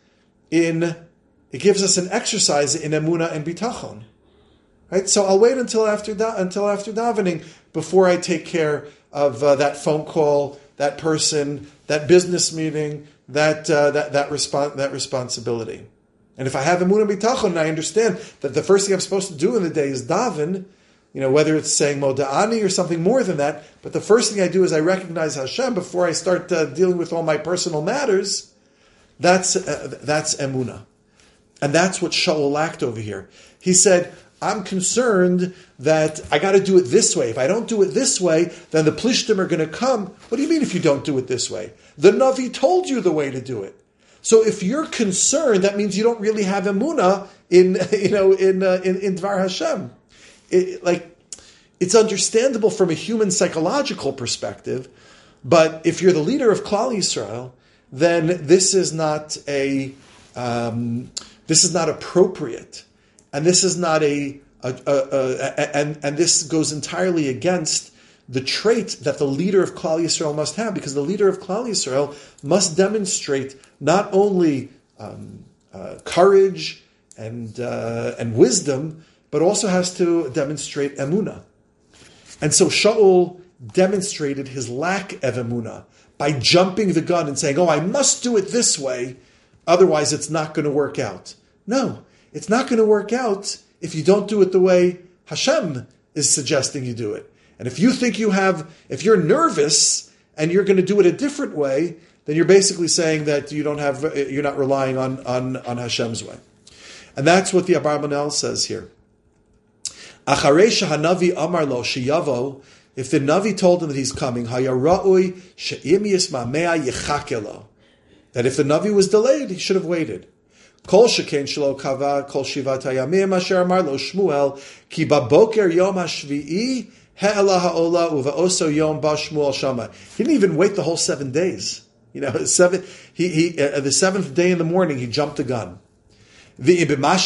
in it gives us an exercise in emunah and bitachon. Right? So I'll wait until after da- until after davening before I take care of uh, that phone call, that person, that business meeting, that uh, that that respon- that responsibility. And if I have emunah and bitachon, and I understand that the first thing I'm supposed to do in the day is daven, you know, whether it's saying moda'ani or something more than that, but the first thing I do is I recognize Hashem before I start uh, dealing with all my personal matters. That's uh, that's emunah, and that's what Shaul lacked over here. He said, I'm concerned that I got to do it this way. If I don't do it this way, then the Plishtim are going to come. What do you mean if you don't do it this way? The Navi told you the way to do it. So if you're concerned, that means you don't really have emunah in you know in uh, in, in Dvar Hashem. It, like it's understandable from a human psychological perspective, but if you're the leader of Klal Yisrael, then this is not a um, this is not appropriate. And this is not a, a, a, a and and this goes entirely against the trait that the leader of Klal Yisrael must have, because the leader of Klal Yisrael must demonstrate not only um, uh, courage and uh, and wisdom, but also has to demonstrate emunah. And so Shaul demonstrated his lack of emunah by jumping the gun and saying, "Oh, I must do it this way, otherwise it's not going to work out." No. It's not going to work out if you don't do it the way Hashem is suggesting you do it. And if you think you have, if you're nervous and you're going to do it a different way, then you're basically saying that you don't have, you're not relying on, on, on Hashem's way. And that's what the Abarbanel says here. Acharei shehanavi amar lo sheyavo, if the Navi told him that he's coming, hayara'ui she'im yismamea yechake lo, that if the Navi was delayed, he should have waited. Kol sheken shelo kava kol shivat hayamim asher amar lo Shmuel ki baboker yom hashvi'i he'ela ha'ola uva'oso yom ba Shmuel shama. He didn't even wait the whole seven days. You know, seven. He he. Uh, the seventh day in the morning, he jumped the gun. The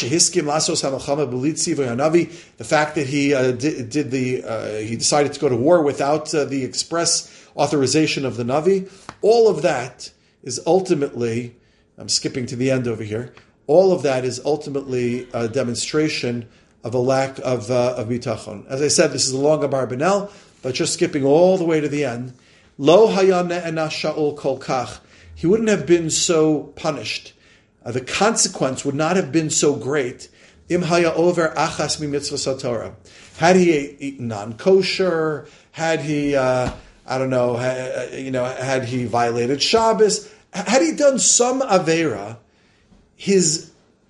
fact that he uh, did, did the uh, he decided to go to war without uh, the express authorization of the Navi. All of that is ultimately. I'm skipping to the end over here. All of that is ultimately a demonstration of a lack of uh, of bitachon. As I said, this is a long Abarbanel, but just skipping all the way to the end. Lo haya ne'ena Shaul kol kach. He wouldn't have been so punished. Uh, the consequence would not have been so great. Im haya over achas mi mitzvah Torah. Had he eaten non-kosher, had he, uh, I don't know, ha, you know, had he violated Shabbos, had he done some avera, his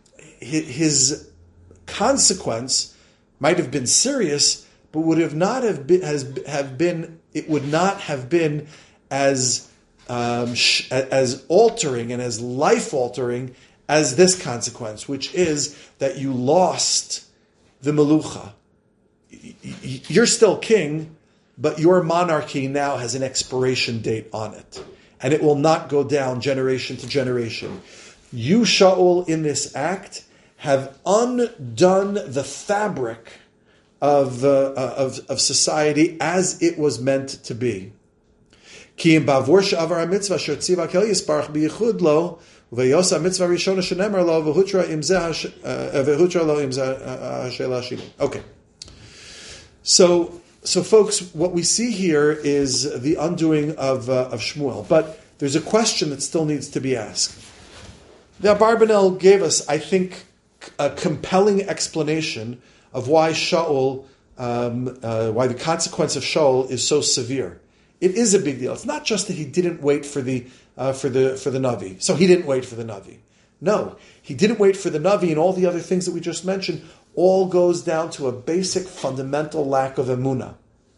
his consequence might have been serious, but would have not have been has have been it would not have been as um, sh- as altering and as life altering as this consequence, which is that you lost the melucha. You're still king, but your monarchy now has an expiration date on it. And it will not go down generation to generation. You, Shaul, in this act, have undone the fabric of, uh, of, of society as it was meant to be. Ki im bavur she'avar ha'mitzvah asher tziva kel yisparach b'yichud lo, uve'yos ha'mitzvah rishona shenemar lo, v'hutra im zeh v'hutra lo im zeh ha'shela hashini. Okay. So... So, folks, what we see here is the undoing of uh, of Shmuel. But there's a question that still needs to be asked. The Abarbanel gave us, I think, a compelling explanation of why Shaul, um, uh, why the consequence of Shaul is so severe. It is a big deal. It's not just that he didn't wait for the uh, for the for the Navi. So he didn't wait for the Navi. No, he didn't wait for the Navi, and all the other things that we just mentioned all goes down to a basic fundamental lack of emunah.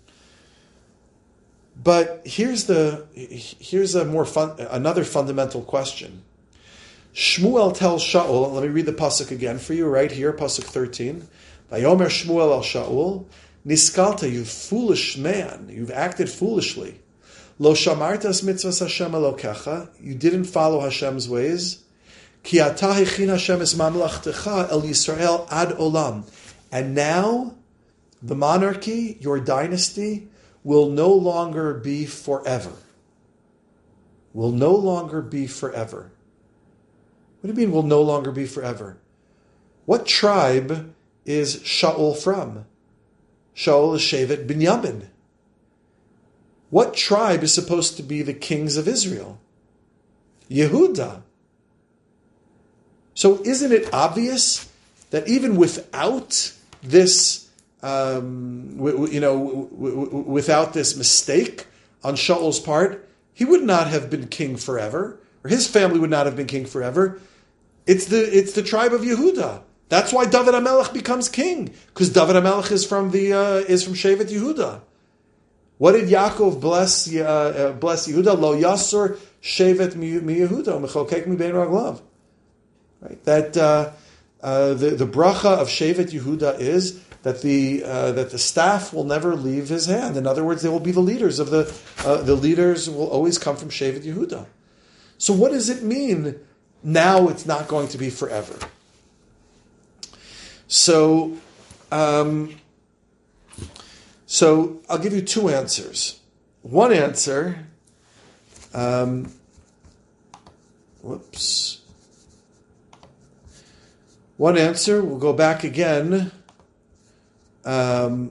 But here's the here's a more fun, another fundamental question. Shmuel tells Shaul, let me read the pasuk again for you right here, pasuk thirteen. Vayomer Shmuel al Shaul, Niskalta, you foolish man, you've acted foolishly. Lo shamartas mitzvahs Hashem Elokecha, you didn't follow Hashem's ways. Ki ata hechin Hashem es mamlachtecha el Yisrael ad olam. And now, the monarchy, your dynasty, will no longer be forever. Will no longer be forever. What do you mean will no longer be forever? What tribe is Shaul from? Shaul is Shevet Binyamin. What tribe is supposed to be the kings of Israel? Yehuda. So isn't it obvious that even without this, um, w- w- you know, w- w- without this mistake on Shaul's part, he would not have been king forever, or his family would not have been king forever. It's the it's the tribe of Yehuda. That's why David HaMelech becomes king, because David HaMelech is from the uh, is from Shevet Yehuda. What did Yaakov bless uh, uh, bless Yehuda? Lo Yasur Shevet mi Yehuda Mechokek mi Bein Raglav. Right. That uh, uh, the the bracha of Shevet Yehuda is that the uh, that the staff will never leave his hand. In other words, they will be the leaders of the uh, the leaders will always come from Shevet Yehuda. So what does it mean? Now it's not going to be forever. So, um, so I'll give you two answers. One answer, um, whoops. One answer, we'll go back again. Um,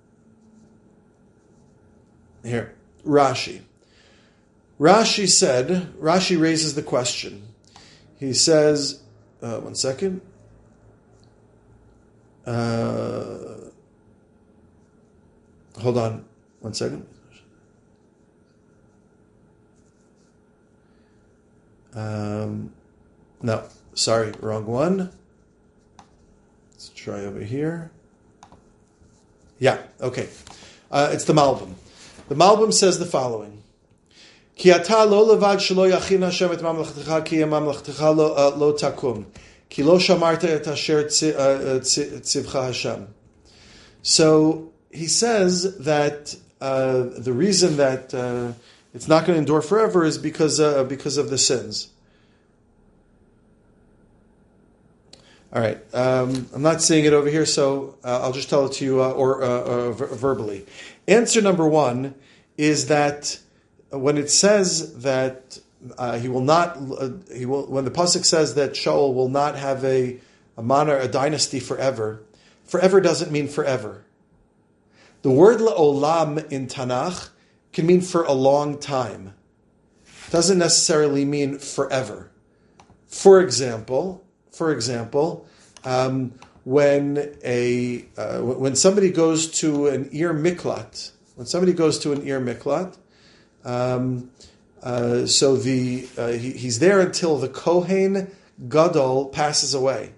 here, Rashi. Rashi said, Rashi raises the question. He says, uh, one second. Uh, hold on one second. Um, no, sorry, wrong one. Let's try over here. Yeah, okay. Uh, it's the Malbim. The Malbim says the following. Ki ata lo levad shelo yachin Hashem et mamlechtecha ki mamlechtecha lo takum. Ki lo shamarta et asher tzivcha Hashem. So he says that uh, the reason that uh, it's not going to endure forever is because uh, because of the sins. All right, um, I'm not seeing it over here, so uh, I'll just tell it to you uh, or uh, uh, ver- verbally. Answer number one is that when it says that uh, he will not, uh, he will when the pasuk says that Shaul will not have a a monarch, a dynasty forever. Forever doesn't mean forever. The word la'olam in Tanakh can mean for a long time. It doesn't necessarily mean forever. For example. For example, um, when a uh, when somebody goes to an ir miklat, when somebody goes to an ir miklat, um, uh, so the uh, he, he's there until the Kohen Gadol passes away,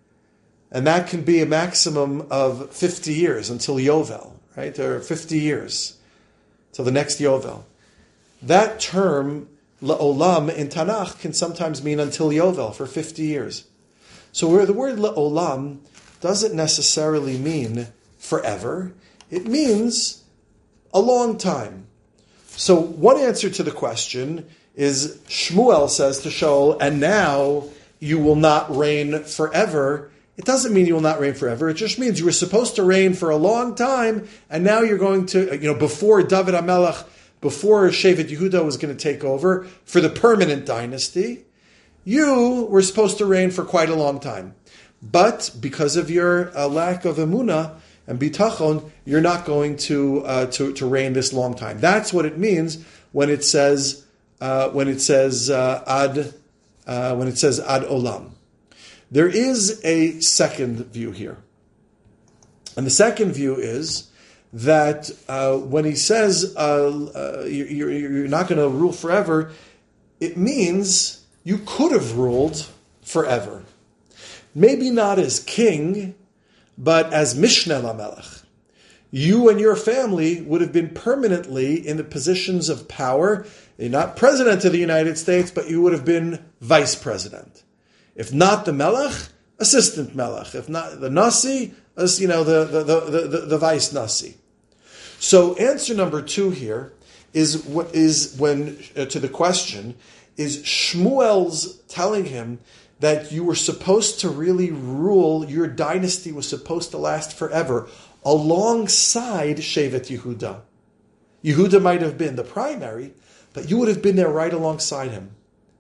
and that can be a maximum of fifty years until Yovel, right? Or fifty years till the next Yovel. That term la'olam in Tanakh can sometimes mean until Yovel for fifty years. So where the word la'olam doesn't necessarily mean forever, it means a long time. So one answer to the question is Shmuel says to Shaul, and now you will not reign forever. It doesn't mean you will not reign forever. It just means you were supposed to reign for a long time, and now you're going to, you know, before David HaMelech, before Shevet Yehuda was going to take over for the permanent dynasty, you were supposed to reign for quite a long time. But because of your uh, lack of emunah and bitachon, you're not going to, uh, to to reign this long time. That's what it means when it says uh, when it says uh, ad uh, when it says ad olam. There is a second view here, and the second view is that uh, when he says uh, uh, you're, you're not going to rule forever, it means you could have ruled forever. Maybe not as king, but as Mishneh LaMelech. You and your family would have been permanently in the positions of power. You're not president of the United States, but you would have been vice president. If not the Melech, assistant Melech. If not the Nasi, as you know, the the the the, the vice nasi. So answer number two here is is when uh, to the question is Shmuel's telling him that you were supposed to really rule, your dynasty was supposed to last forever alongside Shevet Yehuda. Yehuda might have been the primary, but you would have been there right alongside him.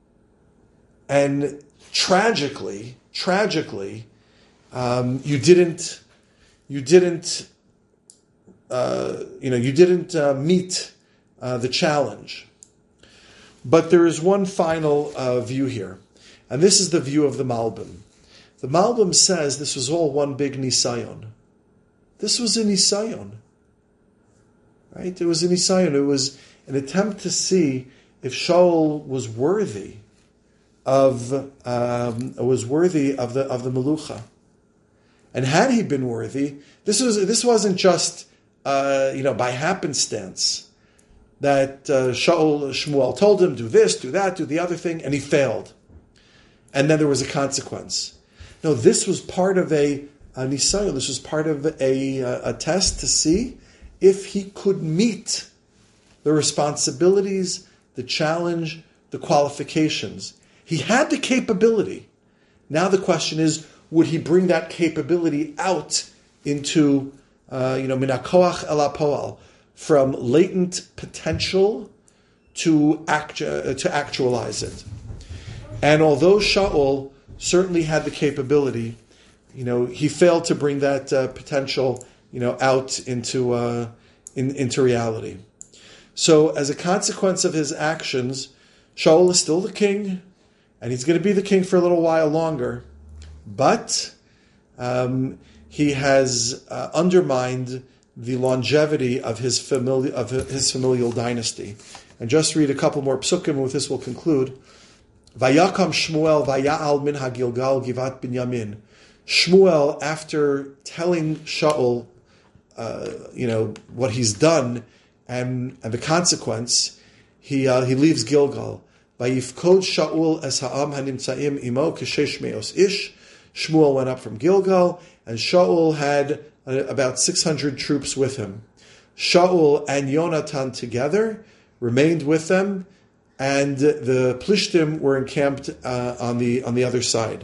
And tragically, tragically, um, you didn't, you didn't, uh, you know, you didn't uh, meet uh, the challenge. But there is one final uh, view here, and this is the view of the Malbim. The Malbim says this was all one big nisayon. This was a nisayon. Right? It was a nisayon. It was an attempt to see if Shaul was worthy of um, was worthy of the of the melucha. And had he been worthy, this was this wasn't just uh, you know by happenstance that uh, Shaul Shmuel told him do this, do that, do the other thing, and he failed. And then there was a consequence. No, this was part of a, a nisayon. This was part of a, a, a test to see if he could meet the responsibilities, the challenge, the qualifications. He had the capability. Now the question is, would he bring that capability out into, uh, you know, min hakoach el hapoal, from latent potential to act, uh, to actualize it? And although Shaul certainly had the capability, you know, he failed to bring that uh, potential, you know, out into uh, in, into reality. So, as a consequence of his actions, Shaul is still the king, and he's going to be the king for a little while longer. But um, he has uh, undermined the longevity of his famili- of his familial dynasty. And just read a couple more psukim, and with this we'll conclude. Vayakam Shmuel vaya'al min hagilgal givat binyamin. Shmuel, after telling Shaul, uh, you know, what he's done and, and the consequence, he uh, he leaves Gilgal. Vayifkod Shaul es ha'am hanimtzaim imo keshesh meos ish. Shmuel went up from Gilgal, and Shaul had uh, about six hundred troops with him. Shaul and Yonatan together remained with them, and the Plishtim were encamped uh, on the on the other side.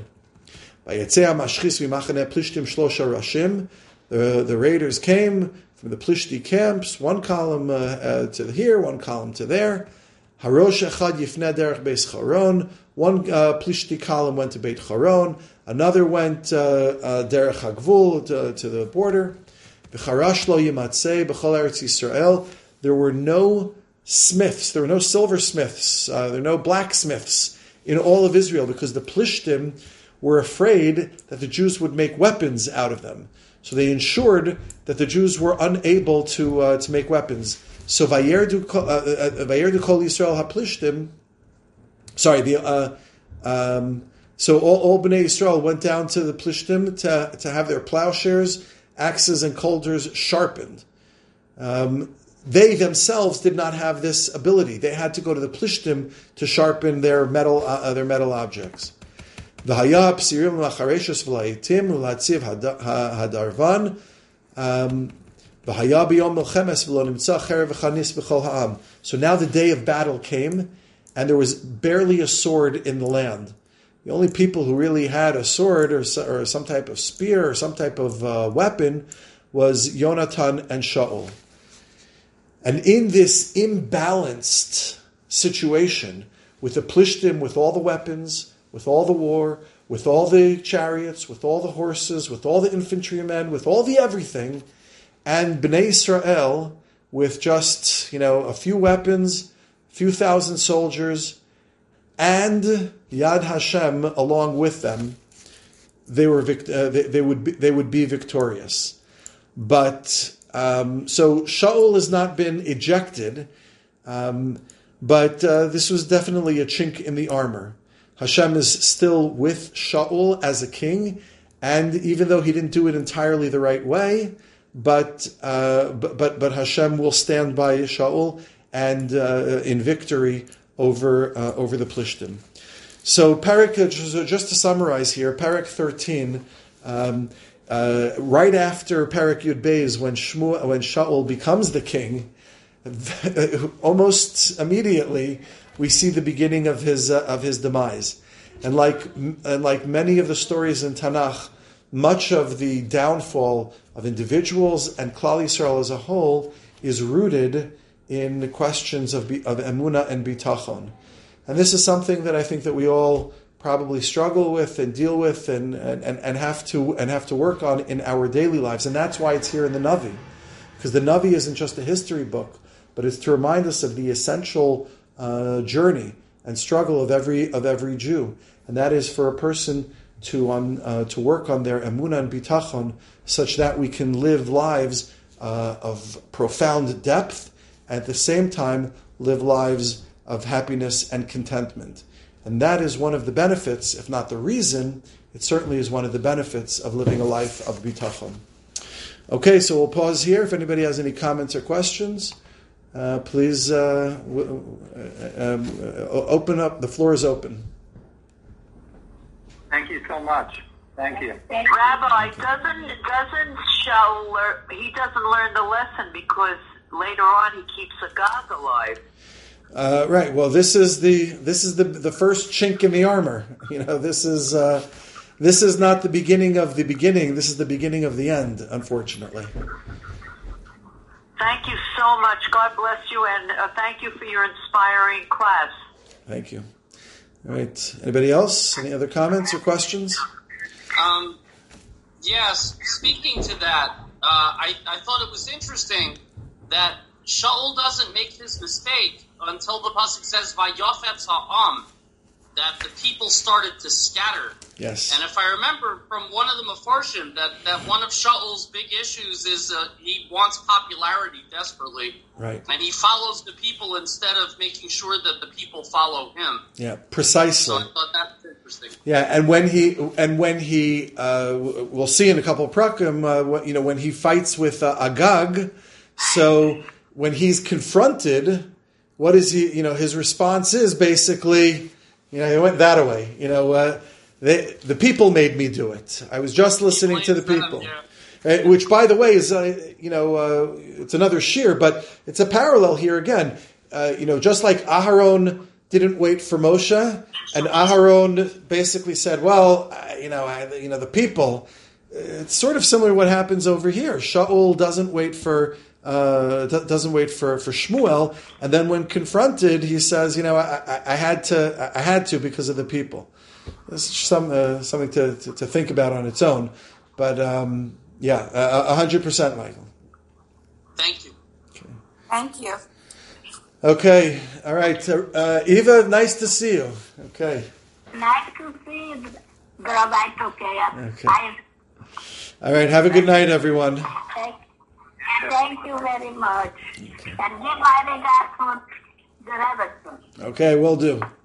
The, the raiders came from the Plishti camps, one column uh, uh, to here, one column to there. Harosh echad yifneh derech Beis Charon. One uh, Plishti column went to Beit Charon. Another went uh, uh, derech Hagvul to, to the border. V'charash lo yimatzei b'chol Eretz Yisrael. There were no smiths, there were no silversmiths, uh, there were no blacksmiths in all of Israel, because the Plishtim were afraid that the Jews would make weapons out of them. So they ensured that the Jews were unable to uh, to make weapons. So Vayerdu Vayerdu Kol Yisrael HaPlishtim, sorry, the uh, um, so all, all Bnei Yisrael went down to the Plishtim to, to have their plowshares, axes, and colders sharpened. Um, They themselves did not have this ability. They had to go to the Plishtim to sharpen their metal uh, their metal objects. So now the day of battle came, and there was barely a sword in the land. The only people who really had a sword or, or some type of spear or some type of uh, weapon was Yonatan and Shaul. And in this imbalanced situation, with the Plishtim, with all the weapons, with all the war, with all the chariots, with all the horses, with all the infantrymen, with all the everything, and Bnei Israel with just, you know, a few weapons, a few thousand soldiers, and Yad Hashem along with them, they were vict- uh, they, they would be, they would be victorious. But Um, so Shaul has not been ejected, um, but uh, this was definitely a chink in the armor. Hashem is still with Shaul as a king, and even though he didn't do it entirely the right way, but uh, but, but but Hashem will stand by Shaul and uh, in victory over uh, over the Plishtim. So Parak, just to summarize here, Parak thirteen. Um, uh, right after Perek Yud Beis, when Shmuel, when Shaul becomes the king, almost immediately we see the beginning of his uh, of his demise. And like and like many of the stories in Tanakh, much of the downfall of individuals and Klal Yisrael as a whole is rooted in the questions of of emunah and bitachon. And this is something that I think that we all probably struggle with and deal with and, and, and have to and have to work on in our daily lives. And that's why it's here in the Navi. Because the Navi isn't just a history book, but it's to remind us of the essential uh, journey and struggle of every of every Jew. And that is for a person to um, uh, to work on their emunah and bitachon such that we can live lives uh, of profound depth, and at the same time live lives of happiness and contentment. And that is one of the benefits, if not the reason, it certainly is one of the benefits of living a life of bitachon. Okay, so we'll pause here. If anybody has any comments or questions, uh, please uh, w- uh, um, uh, open up. The floor is open. Thank you so much. Thank you. Rabbi, doesn't doesn't Shaul learn, he doesn't learn the lesson because later on he keeps Agag alive. Uh, right. Well, this is the this is the the first chink in the armor. You know, this is uh, this is not the beginning of the beginning. This is the beginning of the end. Unfortunately. Thank you so much. God bless you, and uh, thank you for your inspiring class. Thank you. All right. Anybody else? Any other comments or questions? Um, yes. Speaking to that, uh, I I thought it was interesting that Shaul doesn't make his mistake until the pasuk says "Vayafetz ha'am," that the people started to scatter. Yes. And if I remember from one of the Mefarshim, that, that one of Shaul's big issues is uh, he wants popularity desperately. Right. And he follows the people instead of making sure that the people follow him. Yeah, precisely. So I thought that was interesting. Yeah, and when he and when he uh, we'll see in a couple of prakim, uh, you know, when he fights with uh, Agag, so when he's confronted, what is he? You know, his response is basically, you know, he went that way. You know, uh, they, the people made me do it. I was just listening to the people. Them, yeah. Right, which, by the way, is uh, you know, uh, it's another shir, but it's a parallel here again. Uh, you know, just like Aharon didn't wait for Moshe, and Aharon basically said, "Well, uh, you know, I, you know, the people." It's sort of similar to what happens over here. Shaul doesn't wait for. Uh, doesn't wait for, for Shmuel, and then when confronted, he says, "You know, I, I, I had to, I had to because of the people." This is some uh, something to, to, to think about on its own, but um, yeah, a hundred percent, Michael. Thank you. Okay. Thank you. Okay, all right, uh, Eva. Nice to see you. Okay. Nice to see you, Rabbi Tokaya. Okay. All right. Have a good night, everyone. Thank, thank you very much. Okay. And give my regards to the Rebbe. Okay, will do.